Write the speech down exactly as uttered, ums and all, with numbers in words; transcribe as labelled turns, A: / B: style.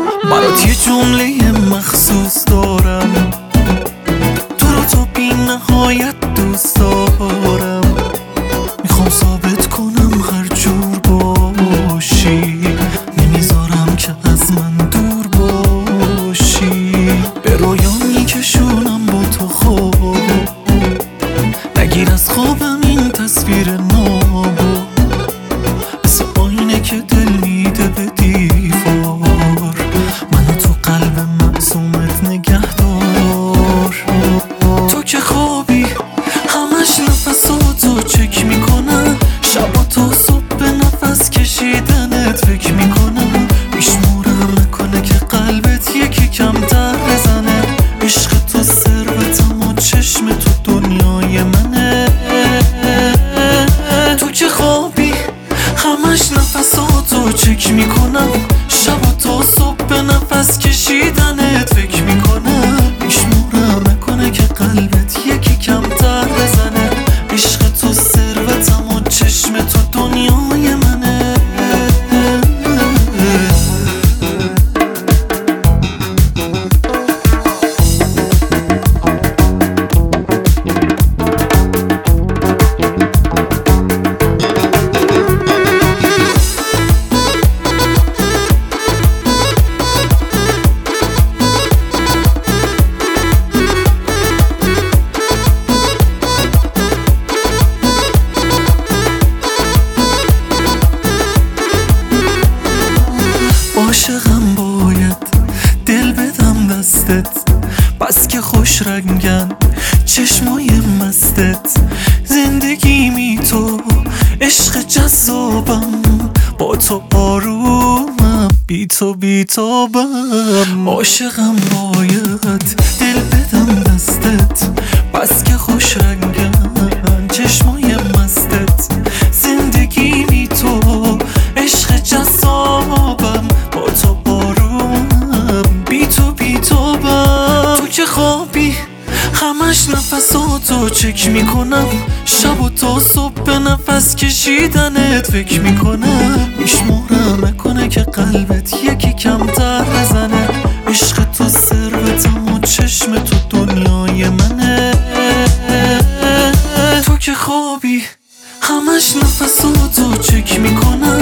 A: برات یه جمله مخصوص دارم، تو رو تا بی نهایت دوست دارم. میخوام ثابت کنم هر جور باشی، نمیذارم که از من دور باشی. به رویا میکشونم با تو خواب، نگیر از خوابم این تصویر نابو، مثل آینه که دل میده به دیوار. منو تو قلب معصومت نگه دار. تو که خوابی همش نفساتو چک میکنم، شبا تا صبح به نفس کشیدنت فکر میکنم. میشمورم نکنه که قلبت یکی کمتر بزنه. عشق تو ثروتم و چشم تو دنیای منه. تو که خوابی همش نفساتو چک میکنم، شبا تا صبح به نفس کشیدنت فکر میکنم. میشمورم نکنه که قلبت یکی کمتر بزنه. عشق تو ثروتم و چشم تو دنیای منه. عاشقم باید دل بدم دستت، بس که خوش رنگن چشمای مستت. زندگی می تو عشق جذابم، با تو آرومم بی تو بی تابم. عاشقم باید دل بدم دستت، بس که خوش رنگن چشمای مستت. زندگی می تو عشق جذابم، با تو آرومم بی تو بی تابم. تو که خوابی همش نفساتو چک میکنم، شب و تا صبح به نفس کشیدنت فکر میکنم. میشمورم نکنه که قلبت یکی کمتر بزنه. عشق تو ثروتم و چشم تو دنیای منه. تو که خوابی همش نفساتو چک میکنم،